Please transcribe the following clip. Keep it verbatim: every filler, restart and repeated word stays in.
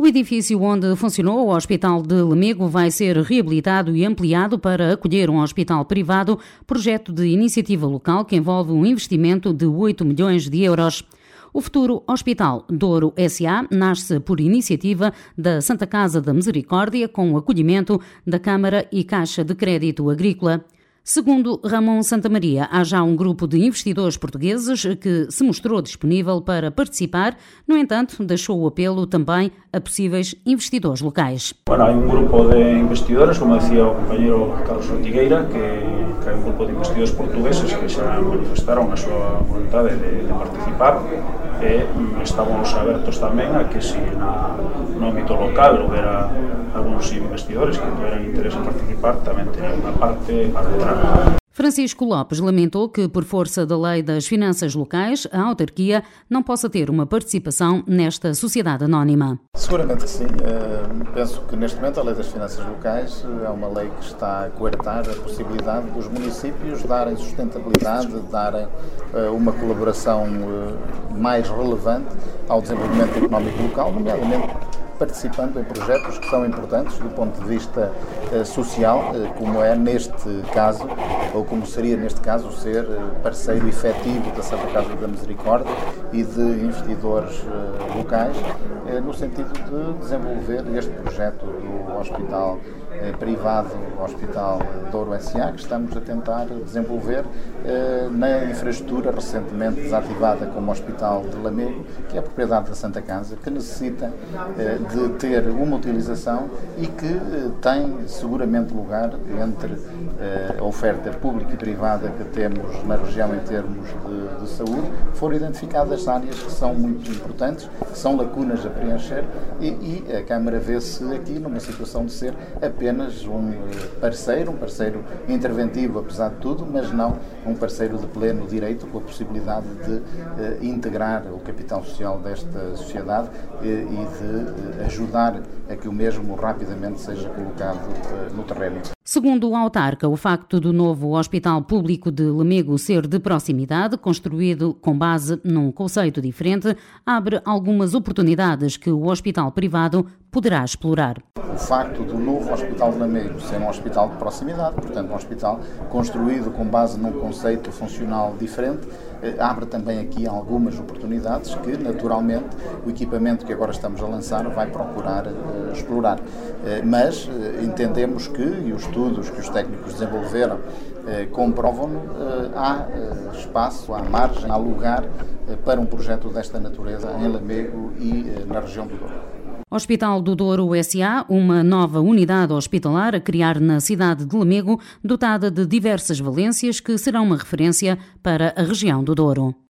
O edifício onde funcionou o Hospital de Lamego vai ser reabilitado e ampliado para acolher um hospital privado, projeto de iniciativa local que envolve um investimento de oito milhões de euros. O futuro Hospital Douro S A nasce por iniciativa da Santa Casa da Misericórdia, com o acolhimento da Câmara e Caixa de Crédito Agrícola. Segundo Ramon Santamaria, há já um grupo de investidores portugueses que se mostrou disponível para participar. No entanto, deixou o apelo também a possíveis investidores locais. Bueno, há um grupo de investidores, como decía o compañero Carlos Ortigueira, que, que hai un grupo de investidores portugueses que xa manifestaron a súa vontade de, de participar e estamos abertos tamén a que se na, no ámbito local houbera algúns investidores que tiveran interés en participar, tamén teria unha parte para entrar. Francisco Lopes lamentou que, por força da lei das finanças locais, a autarquia não possa ter uma participação nesta sociedade anónima. Seguramente que sim. Uh, penso que neste momento a lei das finanças locais é uma lei que está a coartar a possibilidade dos municípios darem sustentabilidade, darem uh, uma colaboração uh, mais relevante ao desenvolvimento económico local, nomeadamente participando em projetos que são importantes do ponto de vista uh, social, uh, como é neste caso, ou como seria neste caso ser uh, parceiro efetivo da Santa Casa da Misericórdia e de investidores uh, locais, uh, no sentido de desenvolver este projeto do Hospital uh, Privado, Hospital Douro S A, que estamos a tentar desenvolver uh, na infraestrutura recentemente desativada como Hospital de Lamego, que é a propriedade da Santa Casa, que necessita uh, de ter uma utilização e que eh, tem seguramente lugar entre eh, a oferta pública e privada que temos na região em termos de, de saúde. Foram identificadas áreas que são muito importantes, que são lacunas a preencher e, e a Câmara vê-se aqui numa situação de ser apenas um parceiro, um parceiro interventivo apesar de tudo, mas não um parceiro de pleno direito, com a possibilidade de eh, integrar o capital social desta sociedade eh, e de eh, ajudar a que o mesmo rapidamente seja colocado uh, no terreno. Segundo o autarca, o facto do novo Hospital Público de Lamego ser de proximidade, construído com base num conceito diferente, abre algumas oportunidades que o hospital privado poderá explorar. O facto do novo Hospital de Lamego ser um hospital de proximidade, portanto um hospital construído com base num conceito funcional diferente, abre também aqui algumas oportunidades que, naturalmente, o equipamento que agora estamos a lançar vai procurar uh, explorar. Uh, mas uh, entendemos que, e os estudos que os técnicos desenvolveram uh, comprovam-no, uh, há uh, espaço, há margem, há lugar uh, para um projeto desta natureza em Lamego e uh, na região do Douro. Hospital do Douro S A, uma nova unidade hospitalar a criar na cidade de Lamego, dotada de diversas valências que serão uma referência para a região do Douro.